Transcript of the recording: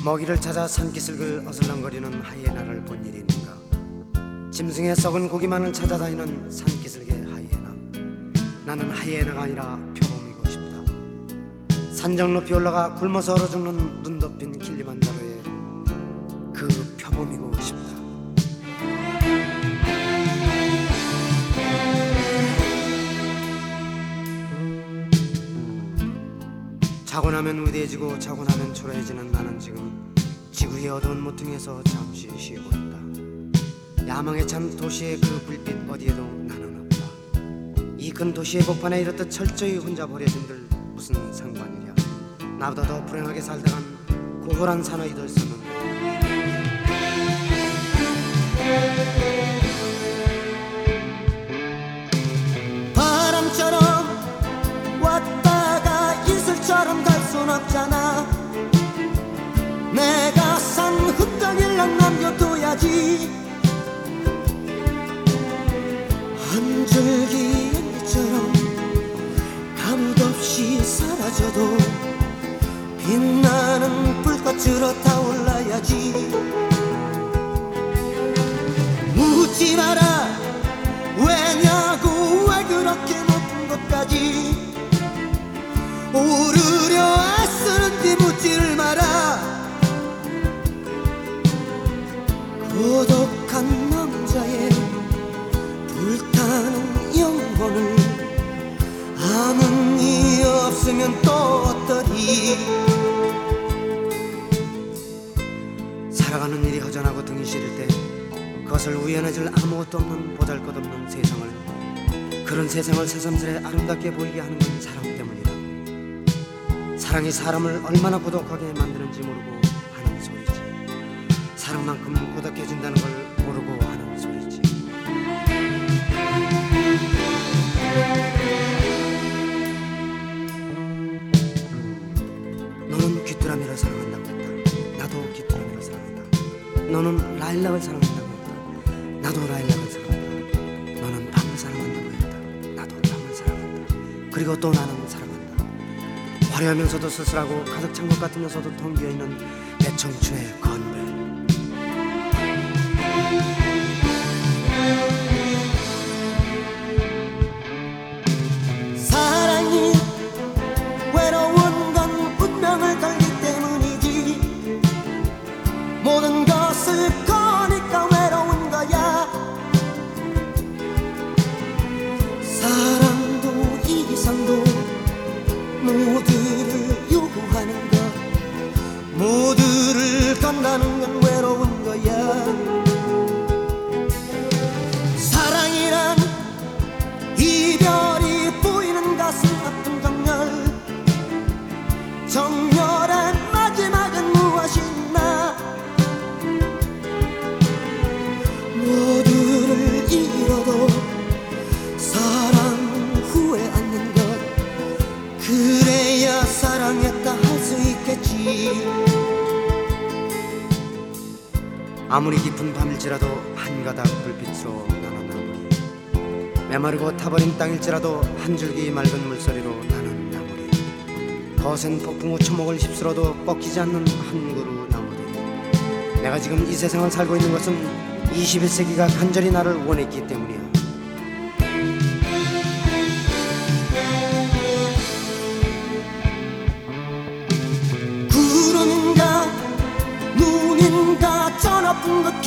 먹이를 찾아 산기슭을 어슬렁거리는 하이에나를 본 일이 있는가. 짐승의 썩은 고기만을 찾아다니는 산기슭의 하이에나. 나는 하이에나가 아니라 표범이고 싶다. 산정 높이 올라가 굶어서 얼어 죽는 눈 덮인 킬리만자로의 그 표범이고 싶다. 자고 나면 위대해지고 자고 나면 초라해지는 나는 지금 지구의 어두운 모퉁이에서 잠시 쉬고 있다. 야망에 찬 도시의 그 불빛 어디에도 나는 없다. 이 큰 도시의 복판에 이렇듯 철저히 혼자 버려진들 무슨 상관이랴. 나보다 더 불행하게 살다간 고홀한 사나이들서는 바람처럼 왔다가 이슬처럼 갈 순 없잖아. 내가 산 흙덩이랑 남겨둬야지. 한 줄기 연기처럼 가뭇 없이 사라져도 빛나는 불꽃으로 타올라야지. 묻지 마라 왜냐고, 왜 그렇게 높은 곳까지 오르려 애쓰는지 묻지를 마라. 고독한 남자의 불타는 영혼을 아는 이 없으면 또 어떠리. 살아가는 일이 허전하고 등이 시릴 때 그것을 우연해질 아무것도 없는 보잘것없는 세상을, 그런 세상을 새삼스레 아름답게 보이게 하는 건 사랑 때문이다. 사랑이 사람을 얼마나 고독하게 만드는지 모르고 하는 소리지. 사랑만큼 고독해진다는 걸 모르고 하는 소리지. 너는 귀뚜라미를 사랑한다고 했다. 나도 귀뚜라미를 사랑한다. 너는 라일락을 사랑한다고 했다. 나도 라일락을 사랑한다. 너는 밤을 사랑한다고 했다. 나도 밤을 사랑한다. 그리고 또 나는 사랑한다. 화려하면서도 쓸쓸하고 가득 찬 것 같으면서도 텅 비어있는 내 청춘의 건배. 사랑이 외로운 건 운명을 걸기 때문이지. 모든 것을 거니까 외로운 거야. 사랑도 이상도 모두를 요구하는 것, 모두를 건다는 건 외로운 거야. 사랑이란 이별이 보이는 가슴 아픈 정열, 정열의 마지막은 무엇이 있나. 모두를 잃어도 사랑 후회 않는 것, 그래야 사랑했다 할 수 있겠지. 아무리 깊은 밤일지라도 한 가닥 불빛으로 나는 나무리, 메마르고 타버린 땅일지라도 한 줄기 맑은 물소리로 나는 나무리, 거센 폭풍 후 초목을 휩쓸어도 꺾이지 않는 한 그루 나무리. 내가 지금 이 세상을 살고 있는 것은 21세기가 간절히 나를 원했기 때문이야. 구름인가 눈인가 저 높은 곳